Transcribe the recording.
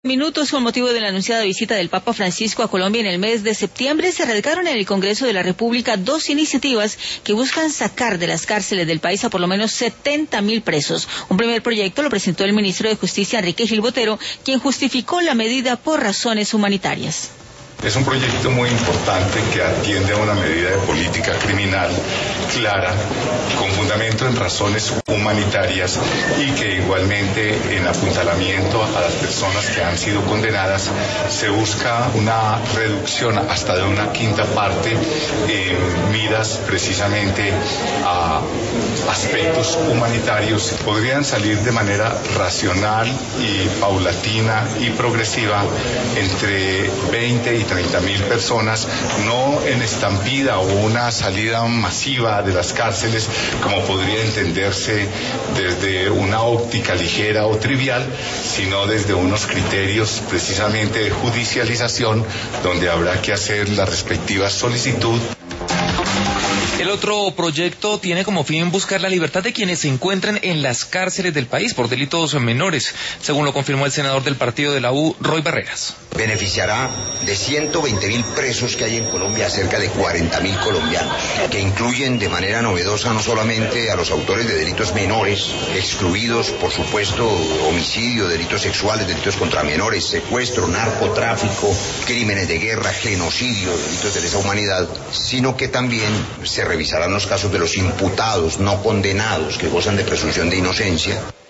Minutos con motivo de la anunciada visita del Papa Francisco a Colombia en el mes de septiembre, se radicaron en el Congreso de la República dos iniciativas que buscan sacar de las cárceles del país a por lo menos 70.000 presos. Un primer proyecto lo presentó el ministro de Justicia, Enrique Gil Botero, quien justificó la medida por razones humanitarias. Es un proyecto muy importante que atiende a una medida de política criminal clara, con fundamento en razones humanitarias y que igualmente en apuntalamiento a las personas que han sido condenadas se busca una reducción hasta de una quinta parte en miras precisamente a aspectos humanitarios. Podrían salir de manera racional y paulatina y progresiva entre 20 y 30.000 personas, no en estampida o una salida masiva de las cárceles como podría entenderse desde una óptica ligera o trivial, sino desde unos criterios precisamente de judicialización donde habrá que hacer la respectiva solicitud. El otro proyecto tiene como fin buscar la libertad de quienes se encuentran en las cárceles del país por delitos menores, según lo confirmó el senador del partido de la U, Roy Barreras. Beneficiará de 120.000 presos que hay en Colombia a cerca de 40.000 colombianos, que incluyen de manera novedosa no solamente a los autores de delitos menores, excluidos, por supuesto, homicidio, delitos sexuales, delitos contra menores, secuestro, narcotráfico, crímenes de guerra, genocidio, delitos de lesa humanidad, sino que también se revisarán los casos de los imputados no condenados que gozan de presunción de inocencia.